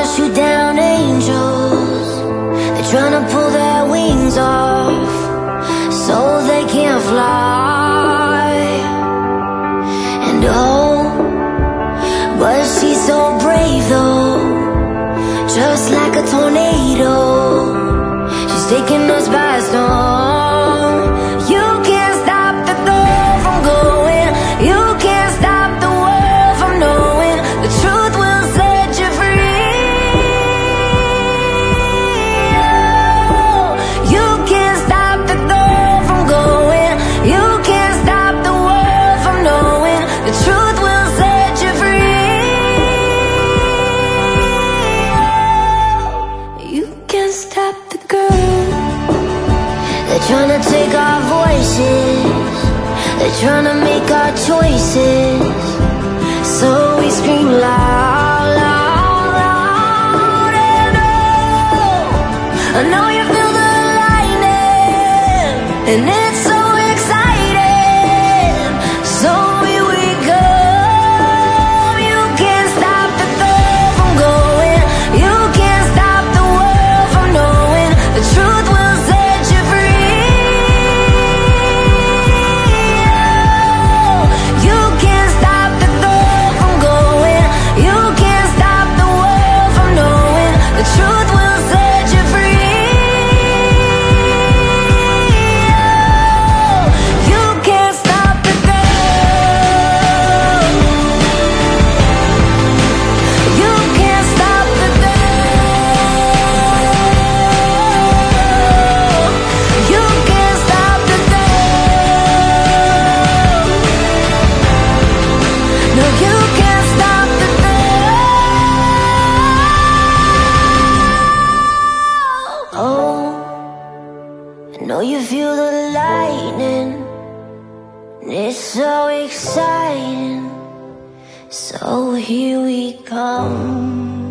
shoot down angels. They're trying to pull their wings off so they can't fly. And oh, but she's so brave though, just like a tornado. She's taking us by storm. You can't stop the girl from going. You can't stop the world from knowing. The truth will set you free. Oh, you can't stop the girl from going. You can't stop the world from knowing. The truth will set you free. Oh, you can't stop the girl. They're trying to take our voices. They're trying to make our choices. So we scream loud, loud, loud. And oh, I know you feel the lightning, and it's so exciting. So here we go. You can't stop the girl from going. You can't stop the world from knowing. The truth will set you free. Oh, you can't stop the girl from going. You can't stop the world from knowing. The truth will set you free. Oh, you can't stop the girl. You can't stop the girl. You can't stop the girl. No, you can't stop the girl. Oh, I know you feel the lightning, and it's so exciting. So here we come.